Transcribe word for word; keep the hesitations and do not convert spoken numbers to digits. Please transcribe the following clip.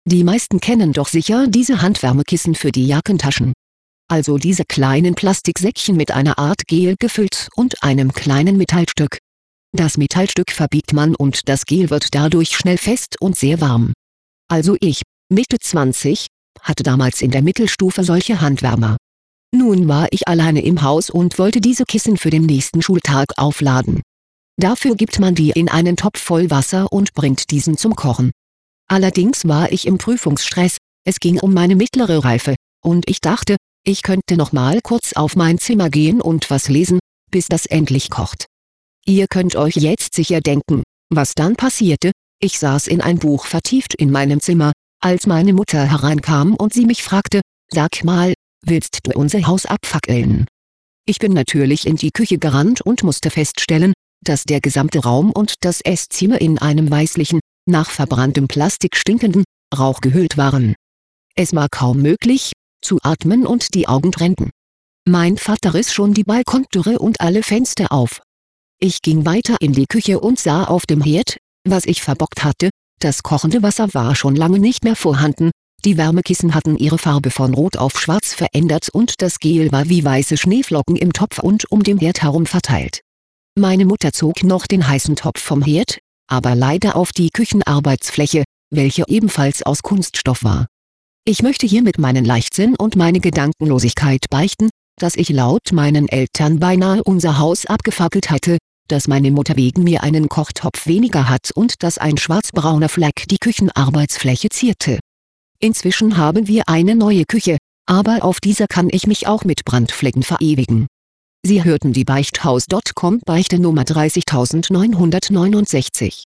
Die meisten kennen doch sicher diese Handwärmekissen für die Jackentaschen. Also diese kleinen Plastiksäckchen mit einer Art Gel gefüllt und einem kleinen Metallstück. Das Metallstück verbiegt man und das Gel wird dadurch schnell fest und sehr warm. Also ich, Mitte zwanzig, hatte damals in der Mittelstufe solche Handwärmer. Nun war ich alleine im Haus und wollte diese Kissen für den nächsten Schultag aufladen. Dafür gibt man die in einen Topf voll Wasser und bringt diesen zum Kochen. Allerdings war ich im Prüfungsstress, es ging um meine mittlere Reife, und ich dachte, ich könnte noch mal kurz auf mein Zimmer gehen und was lesen, bis das endlich kocht. Ihr könnt euch jetzt sicher denken, was dann passierte. Ich saß in ein Buch vertieft in meinem Zimmer, als meine Mutter hereinkam und sie mich fragte, »Sag mal, willst du unser Haus abfackeln?« Ich bin natürlich in die Küche gerannt und musste feststellen, dass der gesamte Raum und das Esszimmer in einem weißlichen, nach verbranntem Plastik stinkenden Rauch gehüllt waren. Es war kaum möglich, zu atmen und die Augen trennten. Mein Vater riss schon die Balkontüre und alle Fenster auf. Ich ging weiter in die Küche und sah auf dem Herd, was ich verbockt hatte. Das kochende Wasser war schon lange nicht mehr vorhanden, die Wärmekissen hatten ihre Farbe von rot auf schwarz verändert und das Gel war wie weiße Schneeflocken im Topf und um den Herd herum verteilt. Meine Mutter zog noch den heißen Topf vom Herd, aber leider auf die Küchenarbeitsfläche, welche ebenfalls aus Kunststoff war. Ich möchte hiermit meinen Leichtsinn und meine Gedankenlosigkeit beichten, dass ich laut meinen Eltern beinahe unser Haus abgefackelt hatte, dass meine Mutter wegen mir einen Kochtopf weniger hat und dass ein schwarzbrauner Fleck die Küchenarbeitsfläche zierte. Inzwischen haben wir eine neue Küche, aber auf dieser kann ich mich auch mit Brandflecken verewigen. Sie hörten die Beichthaus Punkt com Beichte Nummer dreißigtausendneunhundertneunundsechzig.